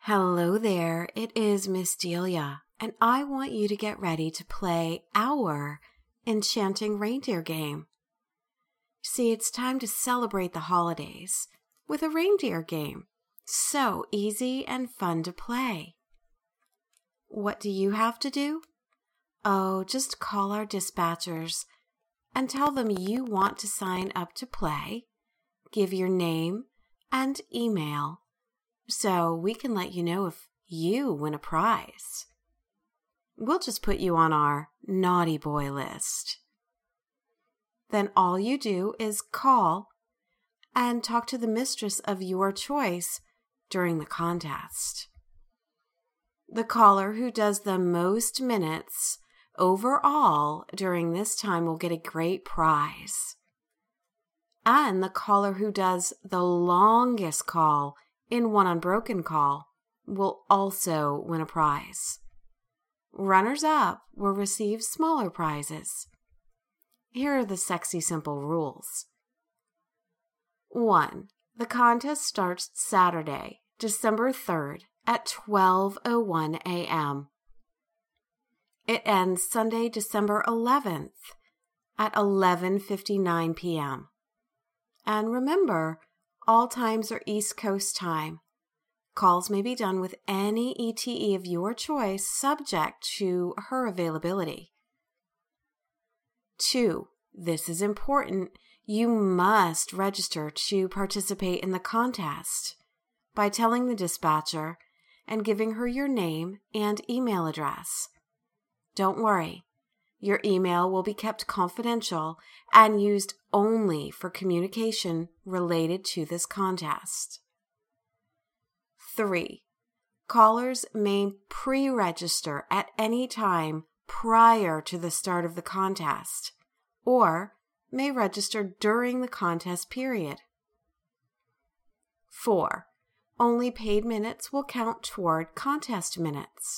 Hello there, it is Miss Delia, and I want you to get ready to play our Enchanting Reindeer game. See, it's time to celebrate the holidays with a reindeer game. So easy and fun to play. What do you have to do? Oh, just call our dispatchers and tell them you want to sign up to play, give your name and email, so we can let you know if you win a prize. We'll just put you on our naughty boy list. Then all you do is call and talk to the mistress of your choice during the contest. The caller who does the most minutes overall during this time will get a great prize. And the caller who does the longest call in one unbroken call will also win a prize. Runners-up will receive smaller prizes. Here are the sexy simple rules. 1. The contest starts Saturday, December 3rd at 12:01 a.m. It ends Sunday, December 11th at 11:59 p.m. And remember, all times are East Coast time. Calls may be done with any ETE of your choice, subject to her availability. 2. This is important. You must register to participate in the contest by telling the dispatcher and giving her your name and email address. Don't worry. Your email will be kept confidential and used only for communication related to this contest. 3. Callers may pre-register at any time prior to the start of the contest, or may register during the contest period. 4. Only paid minutes will count toward contest minutes.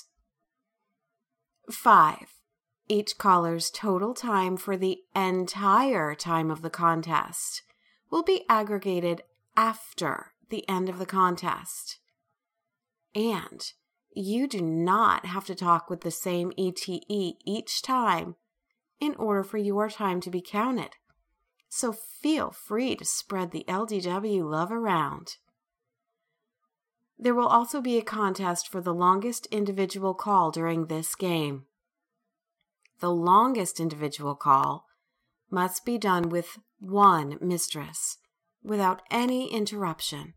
5. Each caller's total time for the entire time of the contest will be aggregated after the end of the contest. And you do not have to talk with the same ETE each time in order for your time to be counted. So feel free to spread the LDW love around. There will also be a contest for the longest individual call during this game. The longest individual call must be done with one mistress, without any interruption.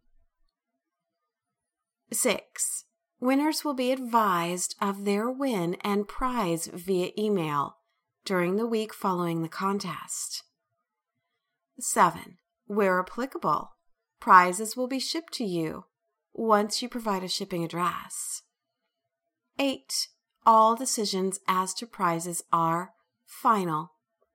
6. Winners will be advised of their win and prize via email during the week following the contest. 7. Where applicable, prizes will be shipped to you once you provide a shipping address. 8. All decisions as to prizes are final.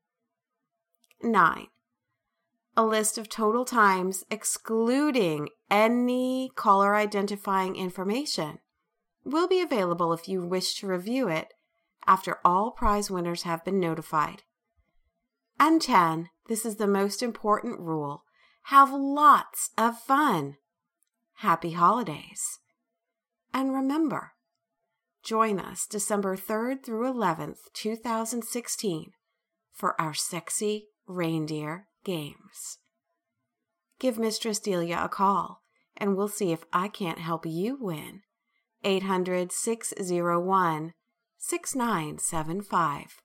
9. A list of total times excluding any caller identifying information will be available if you wish to review it after all prize winners have been notified. And 10. This is the most important rule. Have lots of fun. Happy holidays. And remember, join us December 3rd through 11th, 2016 for our sexy reindeer games. Give Mistress Delia a call and we'll see if I can't help you win. 800-601-6975.